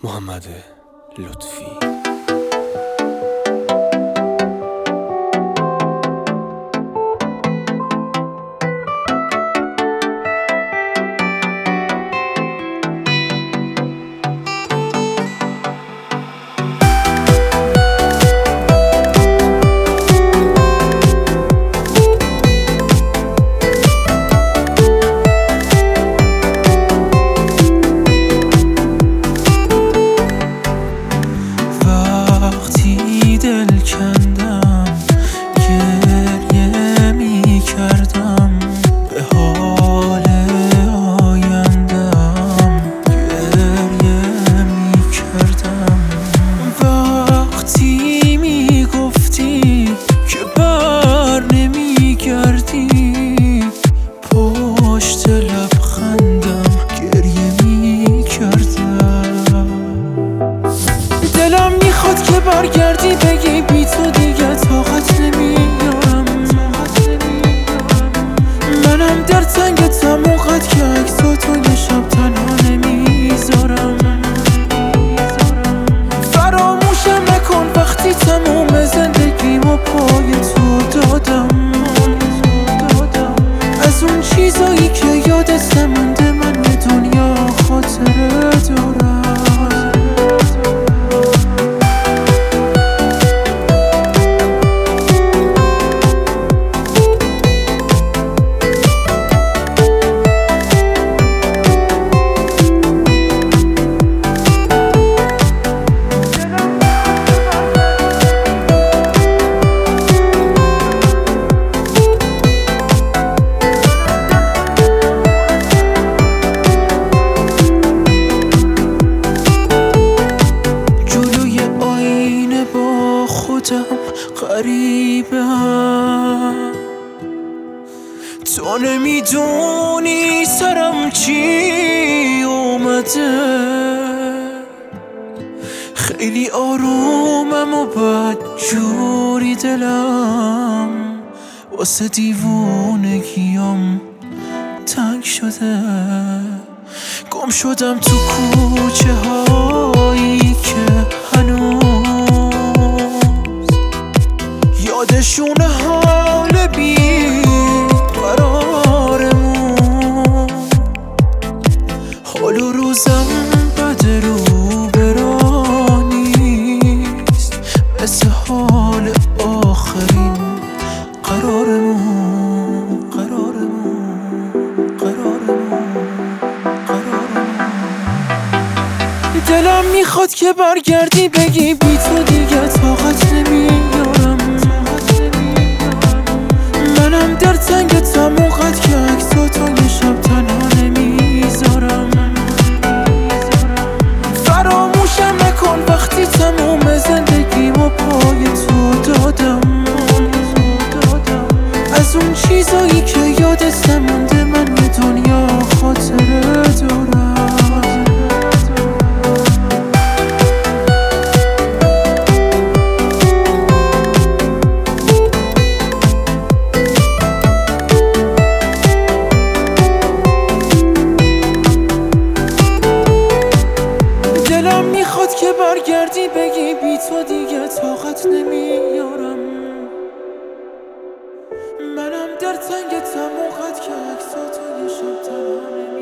محمد لطفی. دل کندم گریه می کردم به حال آیندم گریه می کردم وقتی می گفتی که بر نمی گردی پشت لبخندم گریه می کردم دلم میخواد که برگردی بگی بی تو دیگه طاقت نمیارم منم در تنگ تموقت که عکساتو یه شب تنها نمیذارم فراموشم نکن وقتی تموم زندگیمو پای تو دادم از اون چیزایی که یادت نمونده من یه دنیا خاطره دارم غریبم تو نمیدونی سرم چی اومده خیلی آرومم و بدجوری دلم واسه دیوونگیم تنگ شده گم شدم تو کوچه هایی که هنوز یادشون حال بی قرارمون حال و روزم بد رو برانیست مثل حال آخرین قرارمون دلم میخواد که برگردی بگی بی تو دیگه طاقت نمیارم منم در تنگ تموقت که عکساتو یه شب تنها نمیذارم فراموشم نکن وقتی تموم زندگیمو پای تو دادم از اون چیزایی که یادت نمونده من یه دنیا خاطره دارم دلم میخواد که برگردی بگی بی تو دیگه طاقت نمیارم منم در تنگ تموقت که عکساتو یه شب تنها